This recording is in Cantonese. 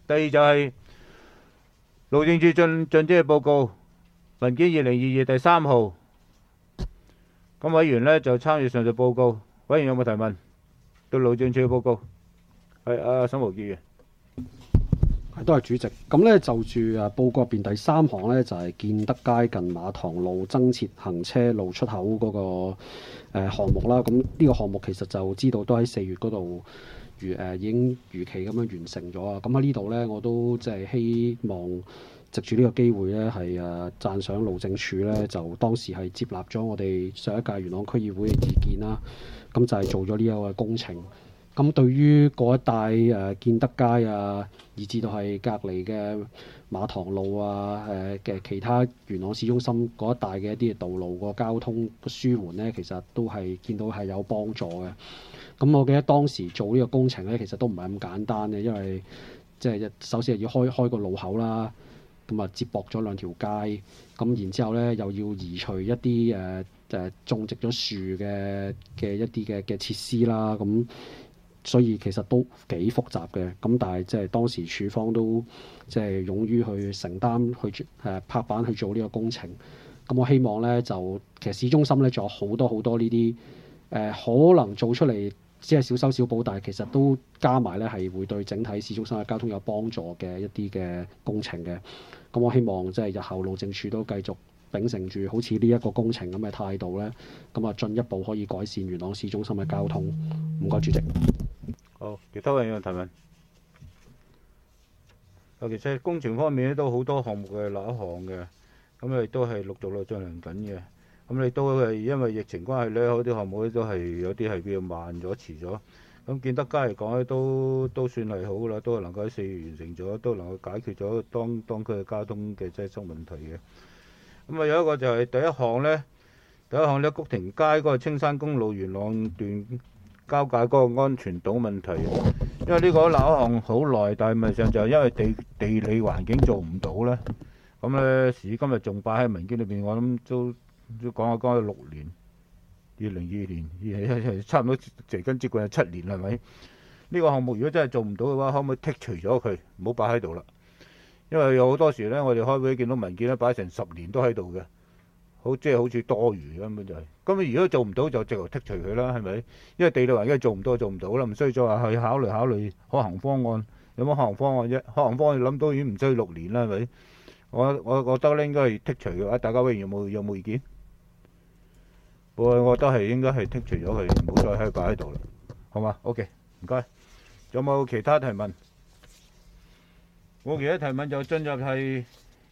第二就係路政署進展嘅報告文件2022第3號。咁委員呢就參與上述報告。委員有冇提問？對路政署嘅報告係沈無傑嘅。 多謝主席。咁咧就住報告入邊第3項咧，就係、是、建德街近馬塘路增設行車路出口嗰、個項目啦。咁呢個項目其實就知道都喺4月嗰度已經如期咁樣完成咗啊。咁喺呢度咧，我都即係希望藉住呢個機會咧，係讚賞路政署咧，就當時係接納咗我哋上一屆元朗區議會嘅意見啦。咁就係做咗呢一個工程。咁對於嗰一帶建德街啊，以至到係隔離嘅馬塘路啊，嘅其他元朗市中心嗰一帶嘅一啲道路個交通舒緩呢，其實都係見到係有幫助嘅。咁我記得當時做呢個工程呢，其實都唔係咁簡單嘅，因為即係首先係要開個路口啦，咁啊接駁咗2條街，咁然之後呢，又要移除一啲種植咗樹嘅一啲嘅設施啦，咁。所以其實都幾複雜嘅，咁但係即係當時署方都即係勇於去承擔去拍板去做呢個工程。咁我希望咧就其實市中心咧仲有好多好多呢啲可能做出嚟只係小修小補，但係其實都加埋咧係會對整體市中心嘅交通有幫助嘅一啲嘅工程嘅。咁我希望即係日後路政署都繼續秉承住好似呢一個工程咁嘅態度咧，咁啊進一步可以改善元朗市中心嘅交通。唔該，主席。 好，其他委員有提問。其實工程方面咧都好多項目嘅立一項嘅，咁亦都係陸續進行緊嘅。咁你都係因為疫情關係咧，好啲項目咧都係有啲係比較慢咗、遲咗。咁建德街嚟講咧，都算係好啦，都係能夠喺4月完成咗，都能夠解決咗當區嘅交通嘅擠塞問題嘅。咁啊有一個就係第一項咧，谷亭街嗰個青山公路元朗段交界嗰個安全島問題，因為呢個立一項好耐，但係咪上就係因為地理環境做唔到咧，咁咧時今日仲擺喺文件裏邊，我諗都講咗6年，2022年，差唔多接近7年係咪？呢個項目如果真係做唔到嘅話，可唔可以剔除咗佢，唔好擺喺度啦？因為有好多時咧，我哋開會見到文件咧擺成10年都喺度嘅。即係好似多餘根本就係、是，咁如果做唔到就直頭剔除佢啦，係咪？因為地理環境做唔到就做唔到啦，唔需要再話去考慮可行方案。有冇可行方案啫？可行方案諗到已經唔需要6年啦，係咪？我覺得咧應該係剔除嘅話，大家委員有冇意見？我覺得係應該係剔除咗佢，唔好再擺喺度啦，好嘛 ？OK， 唔該。仲有冇其他提問？冇其他提問就進入係